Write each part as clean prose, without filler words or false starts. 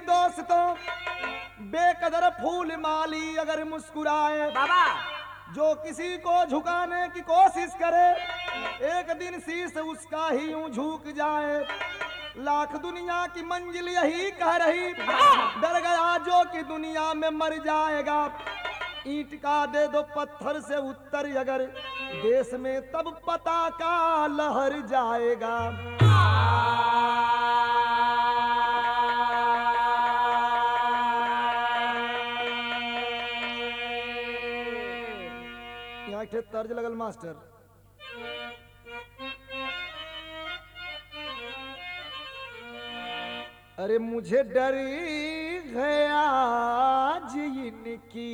दोस्तों, बेकदर फूल माली अगर मुस्कुराए, बाबा जो किसी को झुकाने की कोशिश करे, एक दिन शीश उसका ही यूं झुक जाए। लाख दुनिया की मंजिल यही कह रही, डर गया जो कि दुनिया में मर जाएगा। ईंट का दे दो पत्थर से उत्तर अगर देश में, तब पता का लहर जाएगा। यहाँ एक तर्ज लगल मास्टर। अरे मुझे डर गया आज इनकी,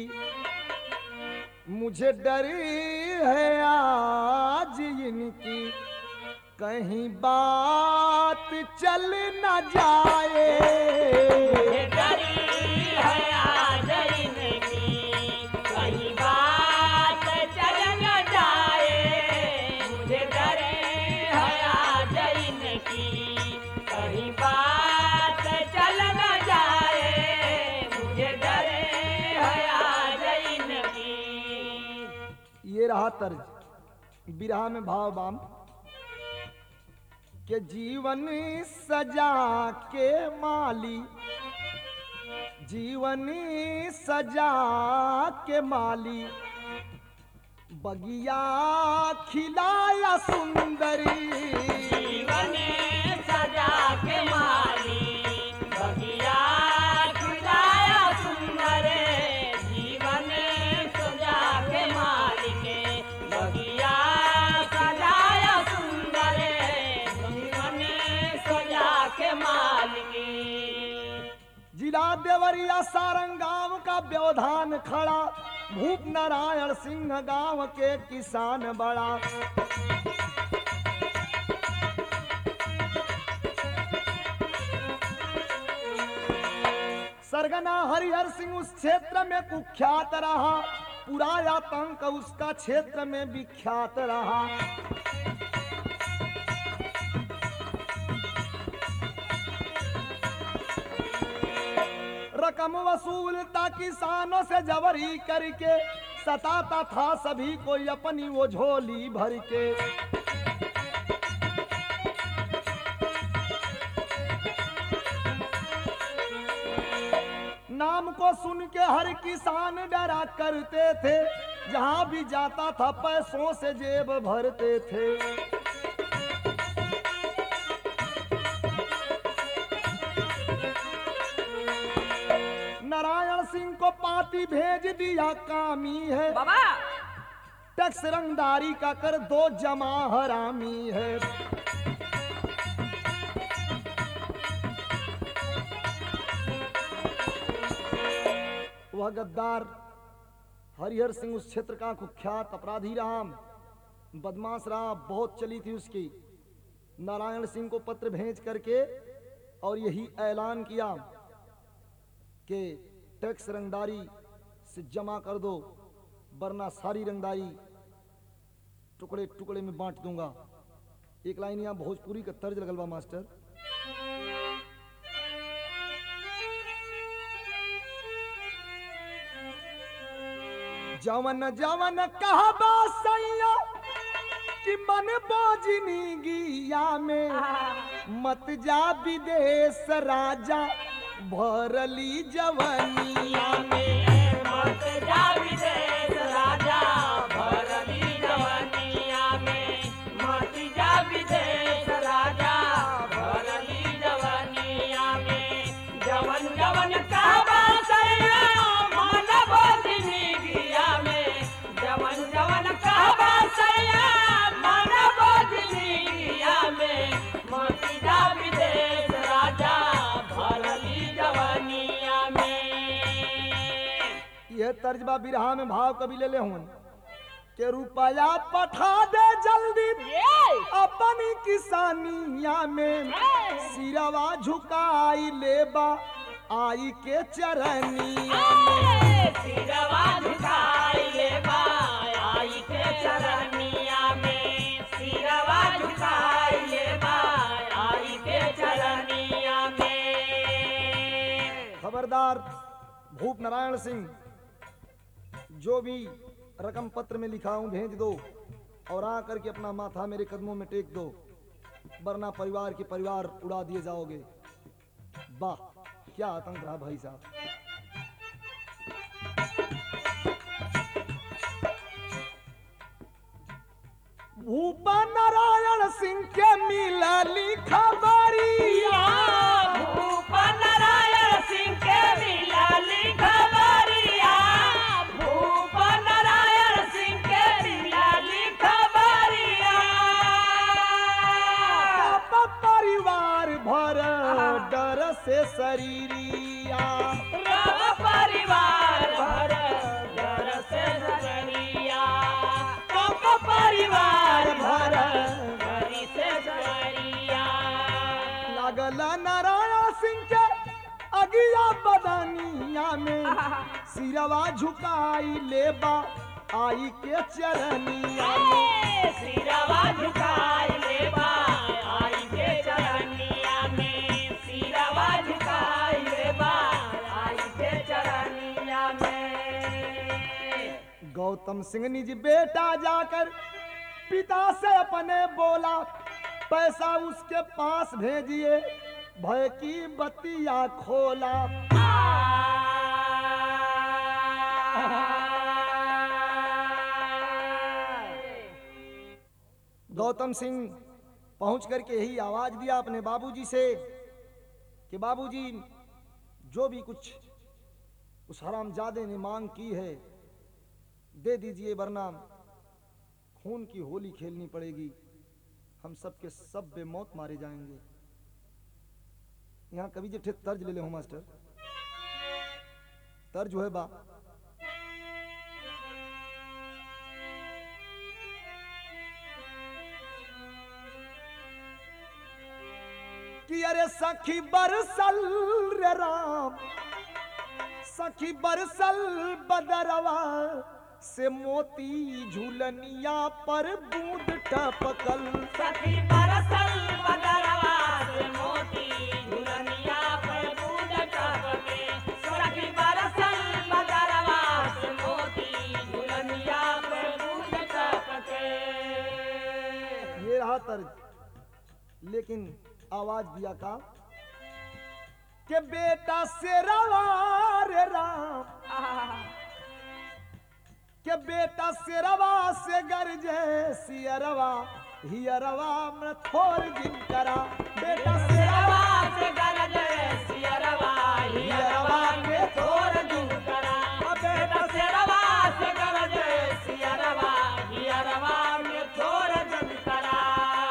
मुझे डर है आज इनकी, कहीं बात चल न जाए। मुझे डर है आज इनकी, कहीं बात चल न जाए। मुझे डर है आज इनकी, कहीं बात चल न जाए। मुझे डर है आज इनकी। ये रहा तर्ज। बिरहा में भाव बाम के जीवन सजा के माली, जीवन सजा के माली, बगिया खिलाया सुंदरी। जीवन सजा के माली, बगिया खिलाया सुंदर। जीवन सजा के माली के, बगिया सजाया सुंदर। जीवन सजा के माली के। जिला देवरिया सारंग गांव का व्यवधान खड़ा, भूप नारायण सिंह गांव के किसान बड़ा। सरगना हरिहर सिंह उस क्षेत्र में कुख्यात रहा, पूरा आतंक उसका क्षेत्र में विख्यात रहा। रकम वसूलता किसानों से जबरी करके, सताता था सभी को अपनी वो झोली भर के। नाम को सुन के हर किसान डरा करते थे, जहां भी जाता था पैसों से जेब भरते थे। नारायण सिंह को पाती भेज दिया कामी है, बाबा टैक्स रंगदारी का कर दो जमा हरामी है। वह गद्दार हरिहर सिंह उस क्षेत्र का कुख्यात अपराधी रहा, बदमाश रहा, बहुत चली थी उसकी। नारायण सिंह को पत्र भेज करके और यही ऐलान किया कि टैक्स रंगदारी से जमा कर दो, वरना सारी रंगदारी टुकड़े टुकड़े में बांट दूंगा। एक लाइन यहाँ भोजपुरी का तर्ज लगल बा मास्टर। जवन जवन कहबा सैया कि मन बोझनी गिया में, मत जा विदेश राजा भरली जवनिया में। मत जा विदेश राजा भरली जवनिया में। मत जा विदेश राजा भरली जवनिया में। जवन जवन कहबा सैया मन बोझनी गिया में। जवन जवन कहबा सैया मन बोझनी गिया में। मत जा विदेश राजा भरली जवनिया में। यह तर्जबा बिरहा में भाव कभी ले ले हूं के रुपया पठा दे जल्दी अपनी किसानिया में। सिरवा झुकाई लेबा आई के चरनिया में। सिरवा झुकाई लेबा आई के चरनिया में। सिरवा झुकाई लेबा आई के चरनिया में। खबरदार भूप नारायण सिंह, जो भी रकम पत्र में लिखा हूं भेज दो और आ करके अपना माथा मेरे कदमों में टेक दो, वरना परिवार के परिवार उड़ा दिए जाओगे। वाह, क्या आतंक रहा भाई साहब। भूप नारायण सिंह के मिलली खबरिया, भूप नारायण सिंह के मिलली खबरिया, भूप नारायण सिंह के मिलली खबरिया। परिवार भर डर से शरीरिया, रव परिवार भर डर से शरीरिया, कब परिवार भर डरी से शरीरिया। लागल नारायण सिंह के अगिया बदनिया में, सिरवा झुकाई लेबा आई के चरनिया में, सिरवा झुकाई लेबा आई के चरनिया में, सिरवा झुकाई लेबा आई के चरनिया में। गौतम सिंह निज बेटा जाकर पिता से अपने बोला, पैसा उसके पास भेजिए भय की बतिया खोला। गौतम सिंह पहुंच करके यही आवाज दिया अपने बाबूजी से कि बाबूजी, जो भी कुछ उस हरामजादे ने मांग की है दे दीजिए, वरना खून की होली खेलनी पड़ेगी, हम सब के सब बेमौत मारे जाएंगे। यहाँ कभी जे तर्ज ले ले हो मास्टर, तर्ज है बा, कि अरे सखी बरसल रे राम, सखी बरसल बदरवा से मोती झूलनिया पर बूंद टपकल। सखी बरसल बदरवा से मोती झूलनिया पर बूंद टपके, सखी बरसल बदरवा से मोती झूलनिया पर बूंद टपके। ये रहा तर्ज, लेकिन आवाज दिया का कि बेटा से रवा रे राम, के बेटा से रवा से गरजे सियरवा हियरवा में थोर जिन करा। बेटा से रवा से गरजे सियरवा हियरवा में थोर जिन करा, बेटा से रवा से गरजे सियरवा हियरवा में थोर जिन करा।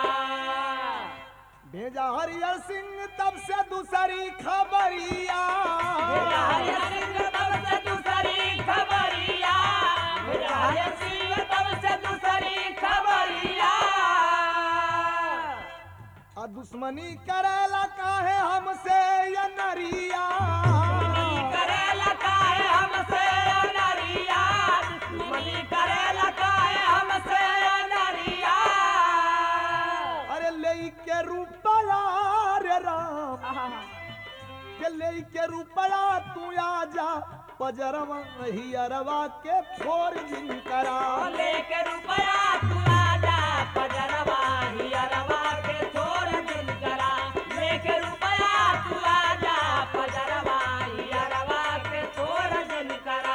भेजा हरिहर सिंह तब से दूसरी खबरिया, भेजा हरिहर सिंह तब से दूसरी खबरिया, भेजा हरिहर सिंह तब से दूसरी खबरिया। आ दुश्मनी करेला काहे हमसे ये नरिया, दुश्मनी करेला काहे हमसे ये नरिया, दुश्मनी करेला काहे हमसे ये नरिया। अरे ले के रुपया रे राम, के ले के रुपया तू आजा पजरवा हियरवा के छोर जिन करा। लेके रुपया तू आजा पजरवा हियरवा के छोर जिन करा, लेके रुपया तू आजा पजरवा हियरवा के छोर जिन करा।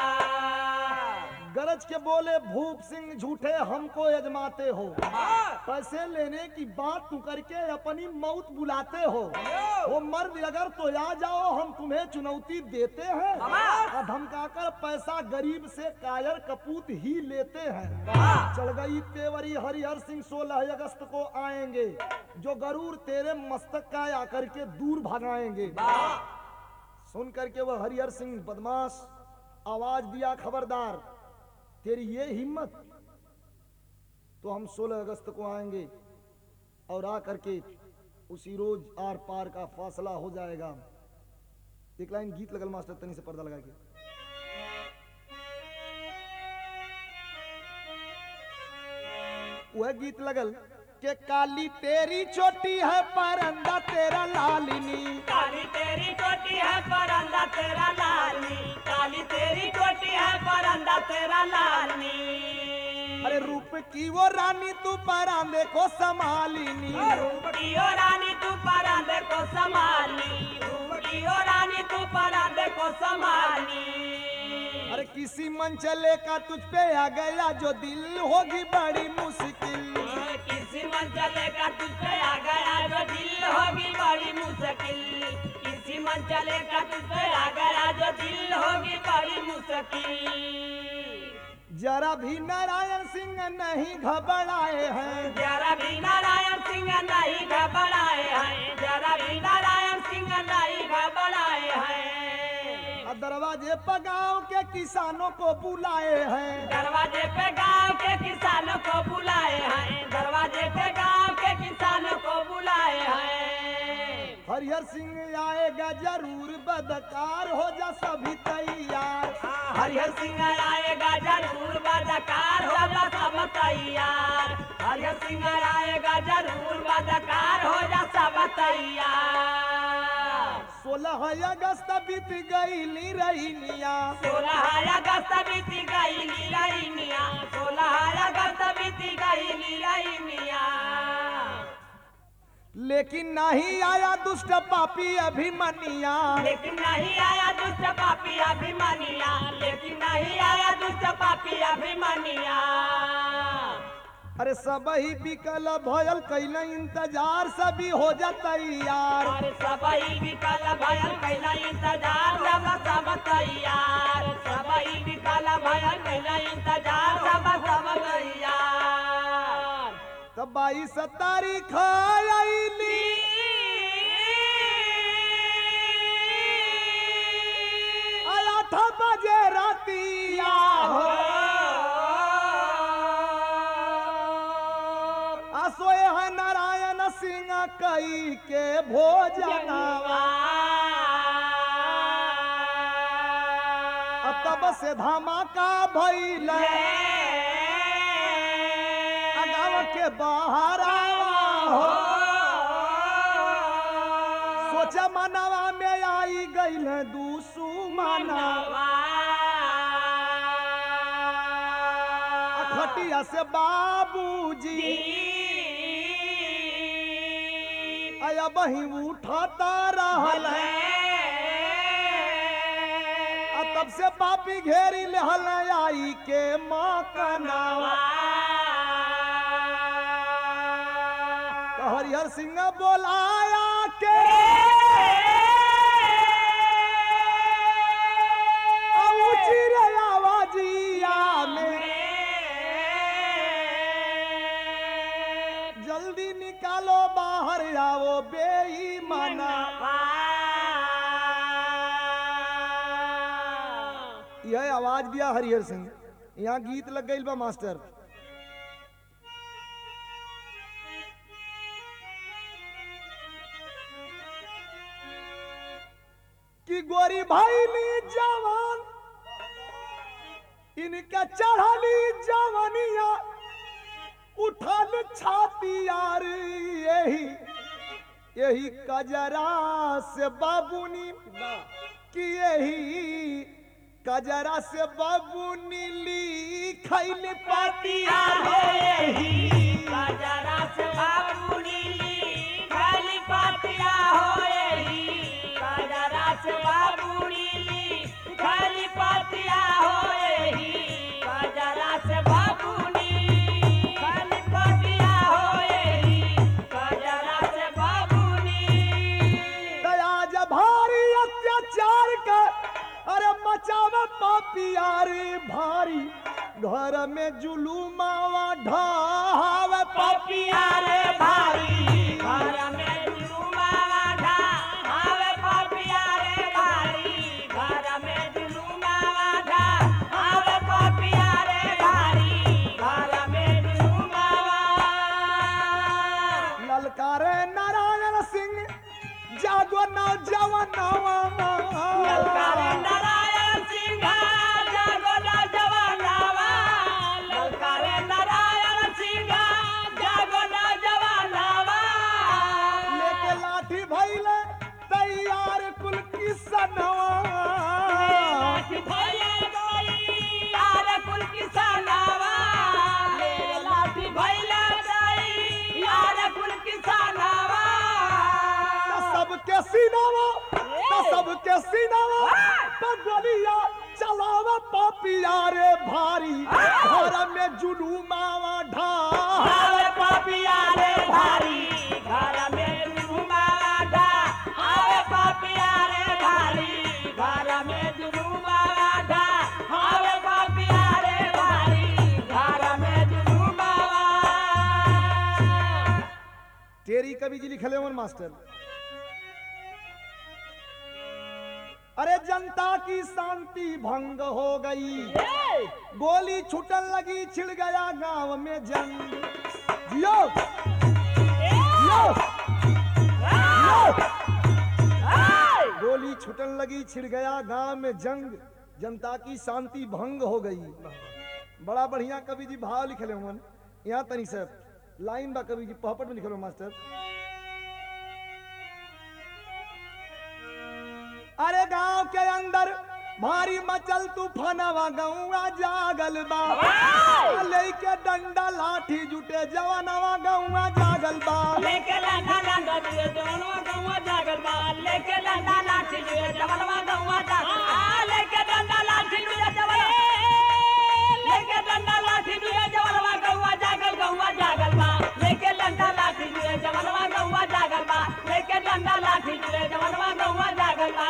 गरज के बोले भूप सिंह झूठे हमको यजमाते हो, पैसे लेने की बात तू करके अपनी मौत बुलाते हो। वो मर्द अगर तो आ जाओ हम तुम्हें चुनौती देते हैं, और धमकाकर पैसा गरीब से कायर कपूत ही लेते हैं। चढ़ गई तेवरी हरिहर सिंह 16 अगस्त को आएंगे, जो गरूर तेरे मस्तक का आकर के दूर भगाएंगे। सुन करके वह हरिहर सिंह बदमाश आवाज दिया, खबरदार तेरी ये हिम्मत, तो हम 16 अगस्त को आएंगे और आ करके उसी रोज आर पार का फासला हो जाएगा। एक लाइन गीत लगल मास्टर, तनी से पर्दा लगा के। वह गीत लगल के काली तेरी चोटी है परंदा तेरा लालिनी, काली तेरी चोटी है परंदा लालनी अरे रूप की वो रानी तू परांदे को संभालिनी रूप की ओ रानी तू परांदे को संभाली रूप की ओ रानी तू परांदे को संभाली अरे किसी मन चले का तुझ पे आ गया जो दिल होगी बड़ी मुश्किल किसी मन चलेगा तुझसे आ गया जो दिल होगी बड़ी मुश्किल किसी मन चलेगा तुझसे आ गया जो दिल होगी बड़ी मुश्किल जरा भी नारायण सिंह नहीं घबराए हैं जरा भी नारायण सिंह नहीं घबराए हैं जरा भी नारायण सिंह नहीं घबराए हैं दरवाजे पर गाँव के किसानों को बुलाए हैं दरवाजे पे गांव के किसानों को बुलाए हैं दरवाजे पे गांव के किसानों को बुलाए हैं हरिहर सिंह आएगा जरूर बदकार हो जा सभी तैयार हरिहर सिंह आएगा जरूर बदकार हो जा सब तैयार हरिहर सिंह आएगा जरूर बदकार हो जा सब तैयार 16 अगस्त बीत गई रहीनिया 16 अगस्त बीत गई रहीनिया 16 अगस्त बीत गई रहीनिया लेकिन नहीं आया दुष्ट पापी अभिमनिया लेकिन नहीं आया दुष्ट पापी अभिमनिया लेकिन नहीं आया दुष्ट पापी अभिमनिया अरे सब ही विकल भयल कैल इंतजार सभी हो जा तैयार और सबई विकल भयल कैला इंतजार सब तैयार सबई विकल भयल कैला इंतजार सब तैयार तब 22 तारीख आईली 8 बजे रातिया हो सोए है नारायण सिंह कई के भोजनवा तब से धमाका भइल गाँव के बाहर हो सोचा मनवा में आई गईल दुश्मनवा खटिया से बाबूजी आया बही उठाता रहल तब से पापी घेरी लहल आई के मकनवा हरिहर सिंह बोलाया के ऊंची रे आवाजिया में जल्दी निकालो बाहर आओ बेईमाना यह आवाज दिया हरिहर सिंह यहाँ गीत लग गई बा मास्टर कि गोरी भाई नी जवान इनका चढ़ाली जवानिया उठल छाती यार यही यही कजरा से बाबूनी कि यही कजरा से बाबूनी लिखल पातिया यही कजरा से बाबूनी लिखल पातिया हो यही कजरा से बाबूनी लिखल पातिया हो यही कजरा से बाबूनी लिखल पातिया हो यही कजरा से बाबूनी आज भारी अत्याचार का अरे मचावा पापियार भारी घर में जुलूमावा ढाव पापियार भारी घर में जुलूमावा ढाव पापियार भारी घर में जुलूमावा ढाव पापियार भारी घर में जुलूमावा ललकारे नारायण सिंह जागो नौजवानवा ललकारे नारायण सिंह जागो नौजवानवा ललकारे नारायण सिंह जागो नौजवानवा लेके लाठी भइले तैयार कुल किसनवा लाठी भइले तैयार कुल रे भारी घर में जुलूमावा ढा आवे पापिया रे भारी घर में जुलूमाडा आवे पापिया रे भारी घर में जुलूमाडा आवे पापिया रे भारी घर में जुलूमावा तेरी कवि जी लिखले हुए मास्टर। अरे जनता की शांति भंग हो गई, गोली छूटन लगी, छिड़ गया गांव में जंग। जियो जियो जियो। गोली छूटन लगी, छिड़ गया गांव में जंग, जनता की शांति भंग हो गई। बड़ा बढ़िया कवि जी भाव लिखले हुए। यहाँ तनी से लाइन बा कवि जी पहपट में लिखले मास्टर। अरे गांव के अंदर भारी मचल तूफानवा, गौवा जागल बा, लेके डंडा लाठी जुटे जवानवा, गौवा जागल बा, लेके डंडा डंडा जुए जवानवा गौवा जागल बा, लेके डंडा लाठी जुए जवानवा गौवा जागल बा, लेके डंडा लाठी जुए जवानवा, लेके डंडा लाठी जुए जवानवा गौवा जागल बा, लेके डंडा लाठी जुए जवानवा गौवा जागल बा, लेके डंडा लाठी जुए जवानवा गौवा जागल बा।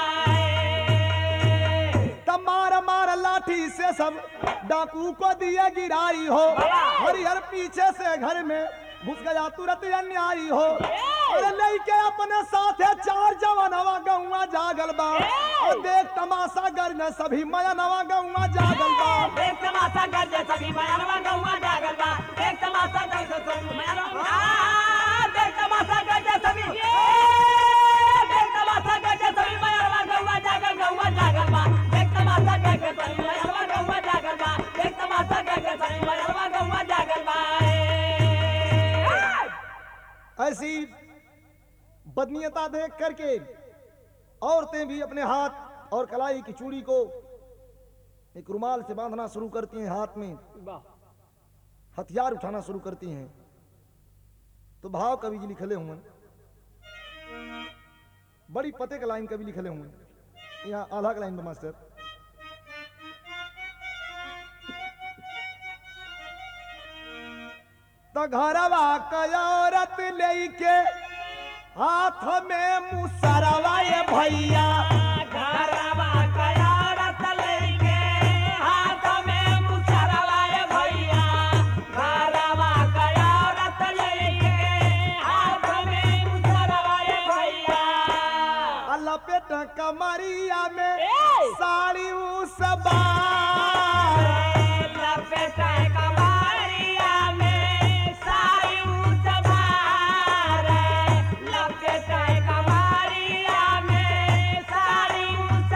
मार मार लाठी से सब डाकू को दिए गिराई हो, हरिहर पीछे से घर में घुस गया तुरंत अन्यायी हो। अरे लेके अपने साथे 4 जवानवा गौवा जागल बा, और देख तमाशा गर ने सभी मयनवा गौवा जागल बा, देख तमाशा कर दे सभी मयनवा गौवा जागल बा, देख तमाशा कर दे सभी मयनवा, देख तमाशा कर दे सभी, देख तमाशा कर दे सभी मयनवा गौवा जागल बा, देख तमाशा कर दे सभी मयनवा गौवा जागल बा, देख तमाशा कर दे सभी मयनवा गौवा जागल बा। ऐसी बदनीयता देख करके औरतें भी अपने हाथ और कलाई की चूड़ी को एक रुमाल से बांधना शुरू करती हैं, हाथ में हथियार उठाना शुरू करती हैं। तो भाव कवि जी लिखले हुए, बड़ी पते का लाइन कवि लिखले हुए। यहाँ आधा का लाइन मास्टर। तो घरवा कयोरत लेके हाथ में मुसरवा ये भैया, घरवा कयोरत लेके हाथ में मुसरवा ये भैया, घरवा कयोरत लेके हाथ में मुसरवा ये भैया, लपेट कमरिया में साड़ी उसबार, लपेट कमरिया में साड़ी उसबार, लपेट कमरिया में साड़ी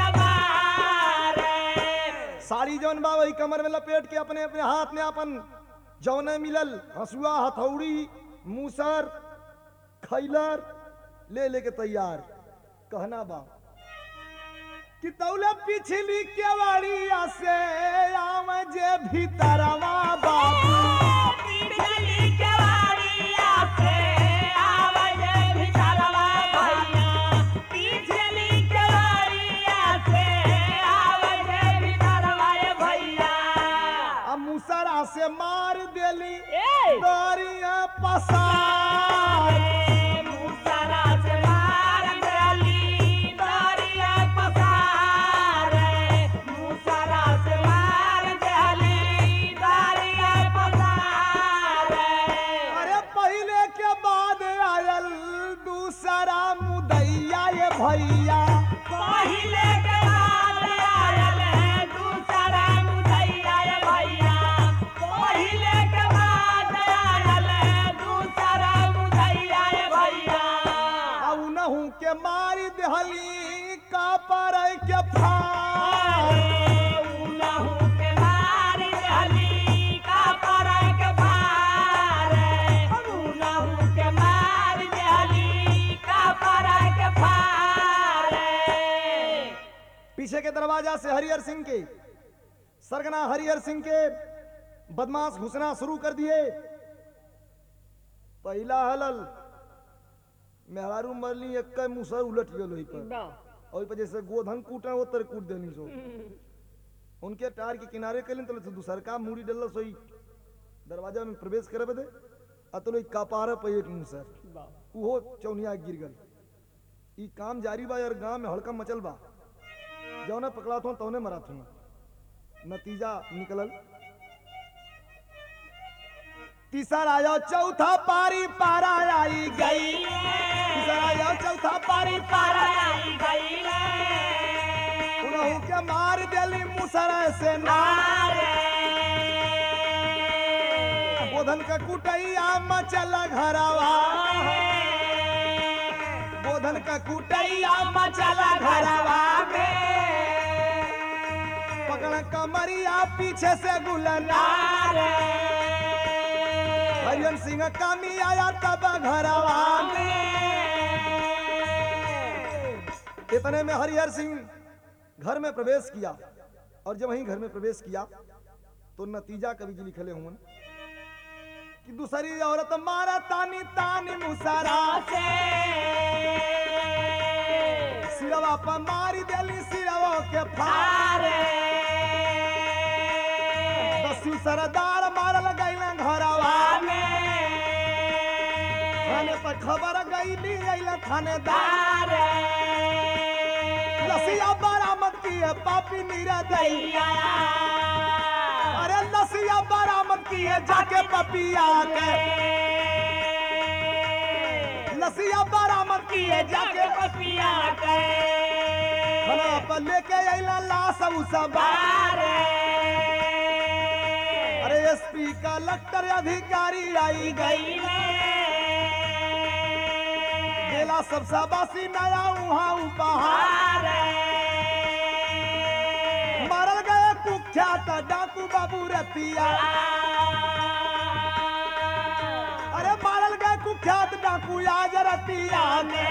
उसबार। साड़ी जौन बा वही कमर में लपेट के अपने अपने हाथ में अपन जौने मिलल हसुआ, हथौड़ी, मूसर, खैलर ले लेके तैयार। कहना बा कि तौले पिछली केवाड़िया से आम जे भीतरवा बाबू, पिछली केवाड़िया से आवे भीतरवा भैया, पिछली केवाड़िया से आवे भीतरवा भैया, अब मुसरा से मार देली दरिया पसार, मुसरा से मार देली दरिया पसार, मुसरा से मार देली दरिया पसार। अरे पहले के बाद आयल दूसरा मुदैया ये भैया, पहिले के बाद आयल दूसरा मुदैया ये भैया, पहिले के बाद आयल दूसरा मुदैया ये भैया, उनहू के मारी देहली का पर के फार, उनहु के मार देहली का पर के फार, उनहु के मार देहली का पर के फार। पीछे के दरवाजा से हरिहर सिंह के सरगना हरिहर सिंह के बदमाश घुसना शुरू कर दिए। पहला हलल मेहरारू मरली एक मुसर उलट गल वही पर, और पर जैसे गोधन कूटा वो तर कूट देनी सो। उनके टायर के किनारे कलिन तो दूसर का मूड़ी डल्ला सोई दरवाजा में प्रवेश करे बदे अतलो कपार पे एक मुंह सर उहो चौनिया गिर गल। ई काम जारी बा यार, गांव में हड़कम मचल बा, जौने पकड़ा थो तौने मरा थो। नतीजा निकलल तीसरा आयो चौथा पारी पारा आई गई, तीसरा आयो चौथा पारी पारा आई गई उनहु के मार देली मुसरा से नारे बोधन का कुटैया मचल घरवा, बोधन का कुटैया मचल घरवा में पकड़ कमरिया पीछे से गुलना नारे हरियन सिंह कामी आया तब घरवा में। इतने में हरिहर सिंह घर में प्रवेश किया और जब वहीं घर में प्रवेश किया तो नतीजा कवि जी लिखले हुए कि दूसरी औरत मारा तानी तानी मुसरा से सिरवा पर मारी देली सिरवा के फारे दस्यु सरदार मारल गइल घरवा में थाने पर खबर गइली गइल थानेदार लसिया बरामद किए पापी निरदैया, अरे लसिया बरामद किए जाके पपिया के, लसिया बरामद किए जाके पपिया के खाना पर लेके अइला लाश उसबार। अरे एसपी कलेक्टर अधिकारी आई गई गेला सब शाबाशी नया वहां उपहार मारल गए कुख्यात डाकू बाबू रतिया, अरे मारल गए कुख्यात डाकू आज रतिया में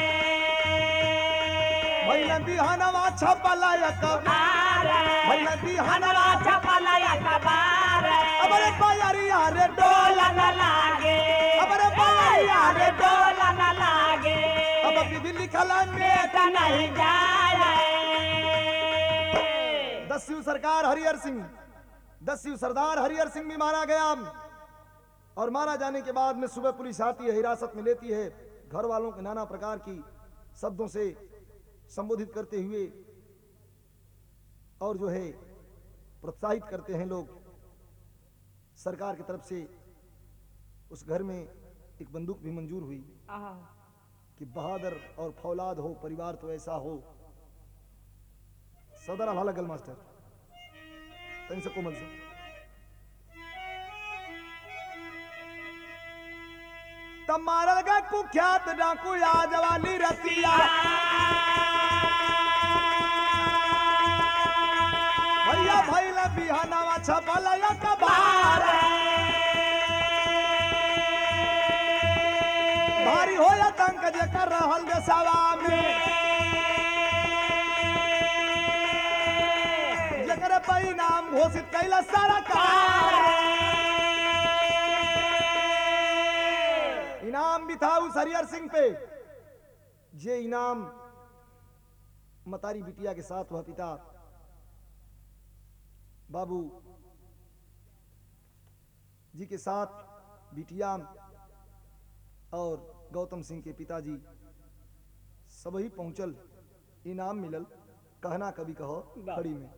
भैया बिहानवा छपला अखबार, भैया बिहानवा छपला अखबार अबरे बायरिया रे डोला न लागे, अबरे बायरिया रे डोला न लागे अब विधि लिखला पेट नहीं जाए। दस्यु सरकार हरिहर सिंह, दस्यु सरदार हरिहर सिंह भी मारा गया और मारा जाने के बाद में सुबह पुलिस आती है, हिरासत में लेती है, घर वालों के नाना प्रकार की शब्दों से संबोधित करते हुए और जो है प्रोत्साहित करते हैं लोग। सरकार की तरफ से उस घर में एक बंदूक भी मंजूर हुई कि बहादुर और फौलाद हो, परिवार तो ऐसा हो। सदर अल्लाह लगल मास्टर तन से कोमल से तब मारल गए कुख्यात डाकू आज वाली रतिया, भैया भैला बिहानवा छपल अखबार भारी हो आतंक जेकर रहल देशवा में जेकर परिणाम घोषित कैला सरकार। इनाम भी था उस हरिहर सिंह पे, जे इनाम मतारी बिटिया के साथ वह पिता बाबू जी के साथ बिटिया और गौतम सिंह के पिताजी सबही पहुंचल, इनाम मिलल। कहना कभी कहो खड़ी में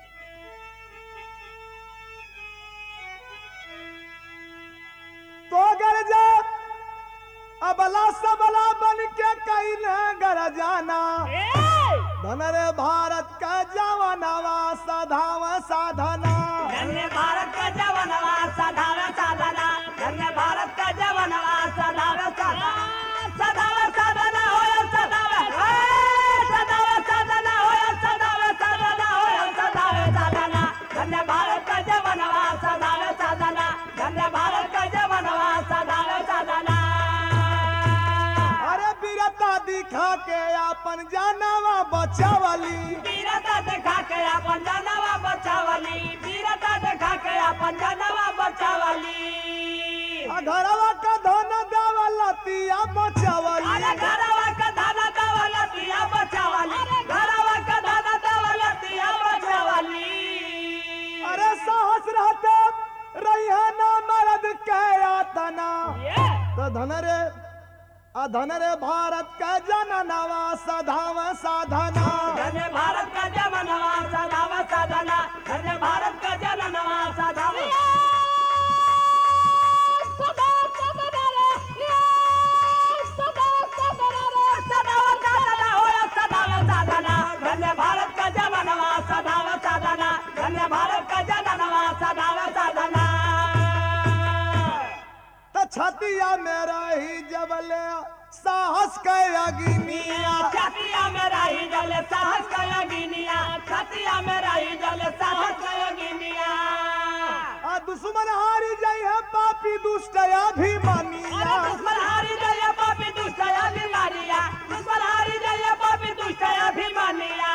तो गरजा अबला सबला बन के कहीं गर जाना धन रे भारत का जवानवा सधाव साधना, धन्य भारत का जवानवा सदावे साधना, धन्य भारत का जवानवा सदावे साधना, सदावे साधना होय सदावे, सदावे साधना होय सदावे साधना होय सदावे साधना, धन्य भारत का जवानवा सदावे साधना, धन्य भारत का जवानवा सदावे साधना। अरे वीरता दिखा के अपन जानवा बचावली, वीरता दिखा के अपन जानवा बचावली, वीरता दिखा के अपन जानवा बचावली। घरवा का धन दौलतिया बचावली, अरे घरवा का धन दौलतिया बचावली, घरवा का धन दौलतिया बचावली। धन रे भारत का जननवा सधाव साधना। धन्य भारत का जननवा सदाव साधना, धन्य भारत का जननवा सदाव धन्य भारत का जननवा सदाव साधना, धन्य भारत का जननवा सदाव साधना। तो छतिया मेरा ही जबले साहस के अग्निया। छतिया मेरा ही जल साहस का अग्निया, छतिया मेरा ही जल साहस का अग्निया। दुश्मन हारी जाई है पापी दुष्ट अभिमानिया। दुश्मन हारी जाइए पापी दुष्ट अभिमानिया, दुश्मन हारी जाइए पापी दुष्ट अभिमानिया।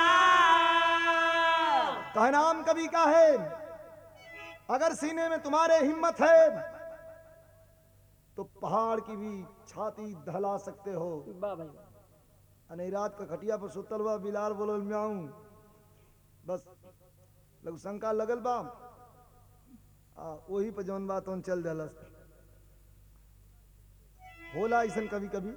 तो नाम कवि का है, अगर सीने में तुम्हारे हिम्मत है तो पहाड़ की भी छाती दहला सकते हो। अने रात का खटिया पर सुतल बा बिलाल बोलल म्याऊं, बस लघु शंका लगल बा वही पर जौन बात चल दलस। होला ऐसन कभी कभी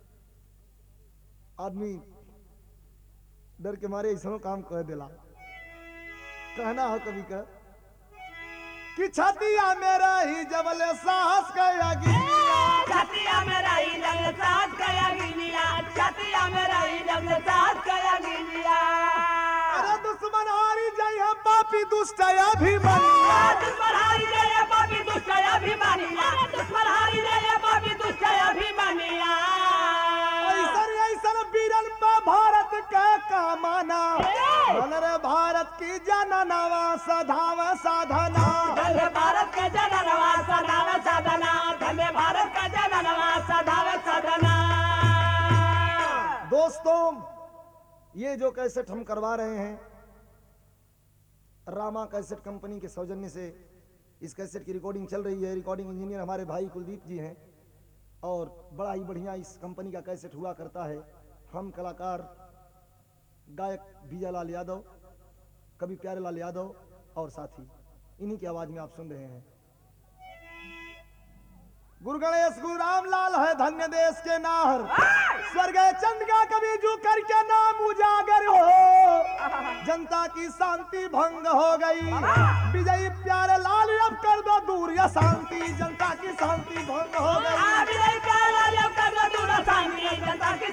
आदमी डर के मारे ऐसा काम कह देला। कहना है कभी का कि छतिया मेरा ही जबल साहस का अग्निया। छतिया मेरा ही जल साहस का अग्निया, छतिया मेरा ही जल साहस का अग्निया। अरे दुश्मन हारी जाई है पापी दुष्ट अभिमानिया। दुश्मन हारी जाइए पापी दुष्ट अभिमानिया, दुश्मन हारी जाइए पापी दुष्ट अभिमानिया। ऐसन ऐसन वीरन पे भारत का कामना। धन रे भारत की जननवा सधाव साधना। धन्य भारत का जननवा सदाव साधना, धन्य भारत का जननवा सदाव साधना। दोस्तों, ये जो कैसेट हम करवा रहे हैं रामा कैसेट कंपनी के सौजन्य से, इस कैसेट की रिकॉर्डिंग चल रही है। रिकॉर्डिंग इंजीनियर हमारे भाई कुलदीप जी हैं और बड़ा ही बढ़िया इस कंपनी का कैसेट हुआ करता है। हम कलाकार गायक बीजालाल यादव, कवि प्यारेलाल यादव और साथी, इन्हीं की आवाज में आप सुन रहे हैं। गुरु गणेश गुरु रामलाल है धन्य देश के नाहर, स्वर्ग चंद का कभी जू करके नाम उजागर हो। जनता की शांति भंग हो गई, विजयी प्यारे लाल अब कर दो दूर या शांति। जनता की शांति भंग हो गई, विजयी प्यारे लाल अब कर दो दूर शांति, जनता की